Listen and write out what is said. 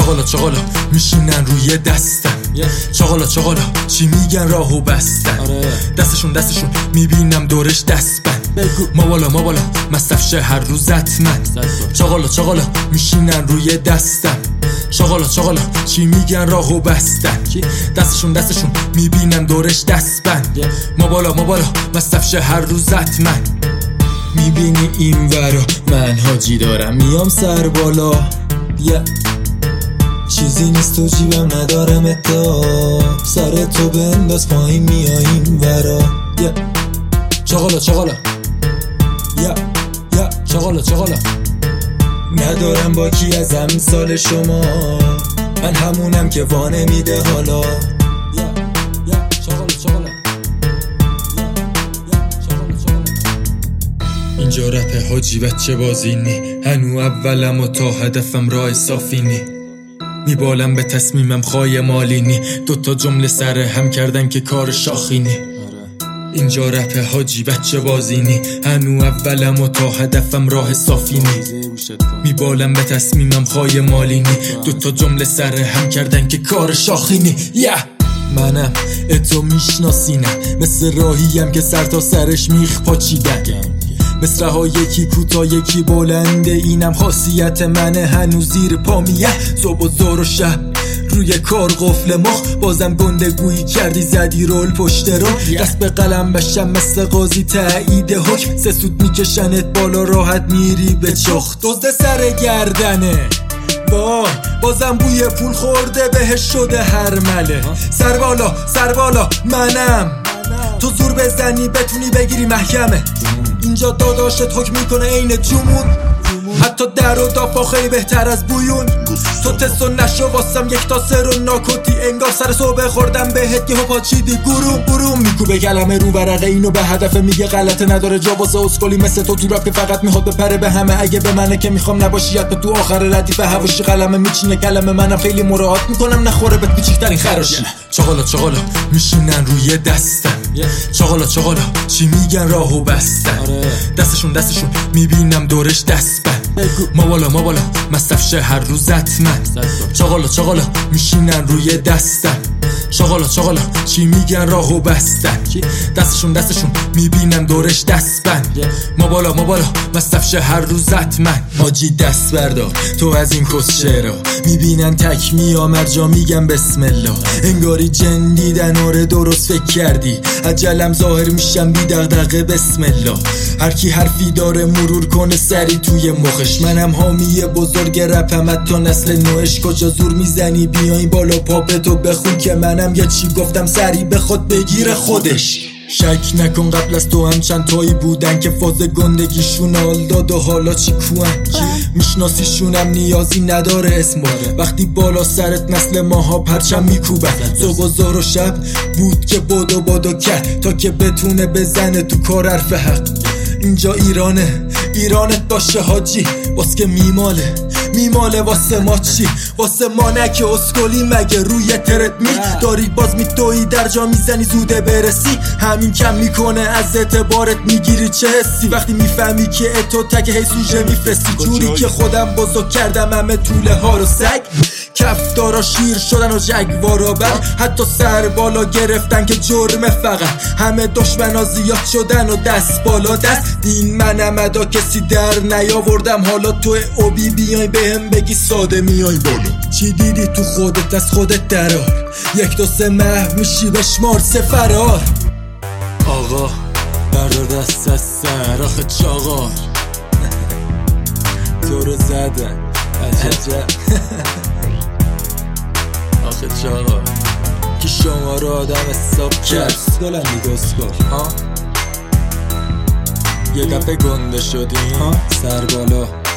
چاقالا میشینن روی دستم چاقالا چی میگن راهو بستن دستشون میبینم دورش دستبند ما بالا مصرف شه هر روز حتمن چاقالا میشینن روی دستم چاقالا چی میگن راهو بستن دستشون میبینم دورش دستبند ما بالا مصرف شه هر روز حتمن میبینی این ورا من حاجی دارم میام سر بالا چیزی نیست تو جیبم ندارم ادعا سر تو بنداز پایین میاییم ورا چاقالا ندارم باکی از امثال شما من همونم که وانه میده حالا اینجا رپ حاجی بچه بازی نی هنو اولم و تا هدفم راه صافی نی میبالم به تصمیمم خواهی مالی نی دوتا جمله سر هم کردن که کار شاخی نی اینجا رپ حاجی بچه بازی نی هنو اولم و تا هدفم راه صافی نی میبالم به تصمیمم خواهی مالی نی دوتا جمله سر هم کردن که کار شاخی نی منم اتو میشناسینم مثل راهیم که سر تا سرش میخ پاچیدن مصرع ها یکی کوتا یکی بلنده اینم خاصیت منه هنوز زیر پا میه صبح و ظهر و شب روی کار قفل مخ بازم گندگویی کردی زدی رول پشت رو دست به قلم بشم مثل قاضی تایید حکم سه سود میکشنت بالا راحت میری به چخ دزد سر گردنه بازم بوی پول خورده بهش شده هر مله سر بالا منم تو زور بزنی بتونی بگیری محکمه اینجا داداشت حکم میکنه عین جمون حتی در و دافا خیلی بهتر از بویون تو تستو نشو واسم یک تا سه رو ناکوتی انگار سر صبح خوردم بهت یهو پاچیدی گروم میکوبه کلمه رو ورقه اینو به هدف میگه غلطه نداره جا واسه اسکلی مثل تو رپ که فقط میخواد بپره به همه اگه به منه که میخوام نباشی حتی تو آخر ردیف هواشی قلمه میچینه کلمه منم خیلی مراعات میکنم نخوره بهت بیچیکترین خراشی چاقالا میشینن روی دستم چاقالا چی میگن راهو بستن دستشون میبینم دورش دستبند ما بالا مصرف شه هر روز حتمن چاقالا میشینن روی دستم چاقالا چی میگن راهو بستن دستشون میبینم دورش دستبند ما بالا مصرف شه هر روز حتمن حاجی دست بردار تو از این کس چرا میبینن تک میامد جا میگم بسم الله انگاری جن دیدن آره درست فکر کردی عجلم ظاهر میشم بی دغدغه بسم الله هر کی حرفی داره مرور کنه سری توی مخش منم حامی بزرگ رپم تا نسل نوش کجا زور میزنی بیاین بالا پاپتو بخون که منم یه چی گفتم سری به خود بگیره خودش شک نکن قبل از تو هم چند تایی بودن که فاز گندگیشون حال داد و حالا چی کوان میشناسیشونم نیازی نداره اسم وقتی بالا سرت نسل ماها پرچم میکوبن صبح و ظهر و شب بود که بادو کرد تا که بتونه بزنه تو کار حرف حق اینجا ایرانت باشه حاجی باز که میماله واسه ما چی واسه ما نکه اسکلی مگه روی ترت داری باز میدوی در جا میزنی زوده برسی همین کم میکنه از اعتبارت میگیری چه حسی وقتی میفهمی که اتو تک هی سوژه میفرستی جوری که خودم بزرگ کردم همه طوله ها رو سگ کفدارا شیر شدن و جگوارا بر حتی سر بالا گرفتن که جرمه فقط همه دشمنا زیاد شدن و دست بالا دست دین منم ادا کسی در نیاوردم حالا تو اوبی بیای بهم بگی ساده میای بالا چی دیدی تو خودت از خودت درار 1 2 3 محو میشی بشمار 3 فرار آقا بردار دست از سر آخه چاقار تو رو زدن عجب آخه چاقار که شما رو آدم حساب کرد دلم میگسکار یه دفعه گنده شدیم سر بالا